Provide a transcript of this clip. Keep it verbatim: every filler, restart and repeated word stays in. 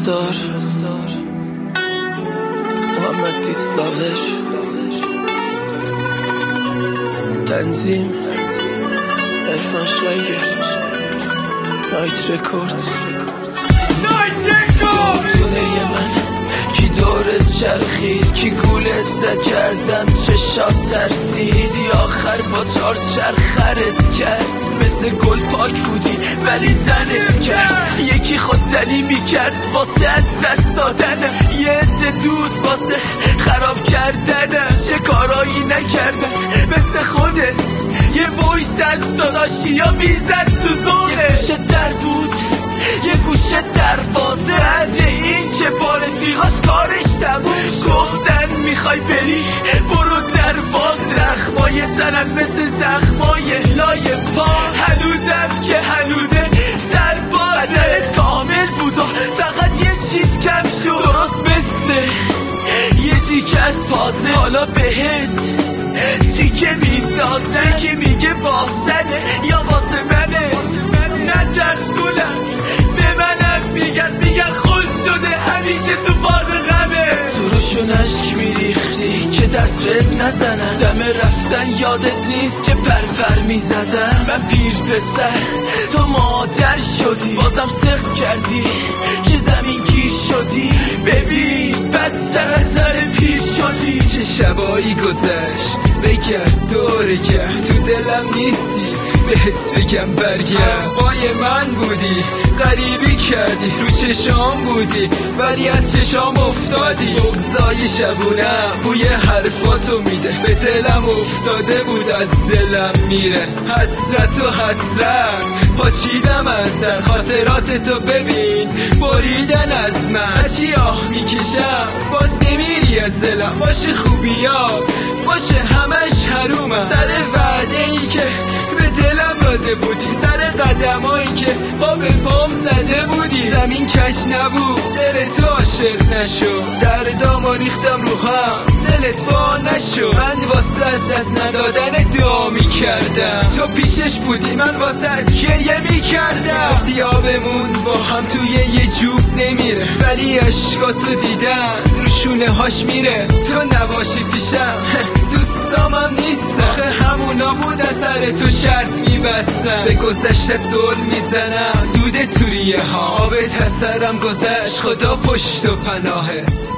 استار محمد دیسلاوش تنظیم عرفان شایر نایت رکورد نایت رکورد دونه من کی دورت چرخید کی گولت زد که ازم چشات ترسید یا آخر با چار چرخرت کرد مثل گل پاک بودی ولی زنت کرد یکی خودزنی میکرد واسه از دست دادن یه عده دوست واسه خراب کردن چه کارایی نکردن مثل خودت یه وایس از داداشی یا میزد تو زونه یه گوشه در بود یه گوشه دروازه بعد این که با رفیقاش کارش تموم گفتن میخوای بری برو دروازه زخمای تنم مثل زخمای لای پا هنوزم که هنوزه سرباز بدنت کامل بود و فقط یه چیز کم شد درست مثل یه تیکه از پازه حالا بهت تیکه میندازه که میگه باسنه یا واسه منه نه ترس گلم به منم میگن میگن خل شده همیشه تو فاز غمه تو روشون عشق میریختی که دست بهت نزنم دم رفتن یادت نیست که پرپر میزدم من پیر پسر تو مادر شدی بازم سخت کردی که زمین گیر شدی ببین بدتر از زر پیر شدی چه شبایی گذشت بگرد دوره کرد تو دلم نیستی بهت بگم برگرد پای من بودی غریبی کردی رو چشام بودی ولی از چشام افتادی بغضای شبونم بوی حرفاتو میده به دلم افتاده بود از دلم میره حسرت و حسرت پاچیدم از در خاطرات تو ببین بریدن از من چی آه میکشم باز نمیری از دلم باشه خوبیا باشه همش حرومم سر وعده ای که به دلم داده بودی سر قدمایی که پا به پام زده بودی زمین کش نبود دل تو عاشق نشو دردامو ریختم رو هم دلت وا نشو من واسه از دست ندادن دعا میکردم تو پیشش بودی من واسه گریه میکردم گفتی آبمون با هم توی یه جوب نمیره ولی عشقاتو دیدم رو شونه هاش میره تو نباشی پیشم دوستامم نیستم همونا بود از سر تو شرط میبستم به گذشتت زل میزنم دود توریه ها آبت از سرم گذشت خدا پشت و پناهت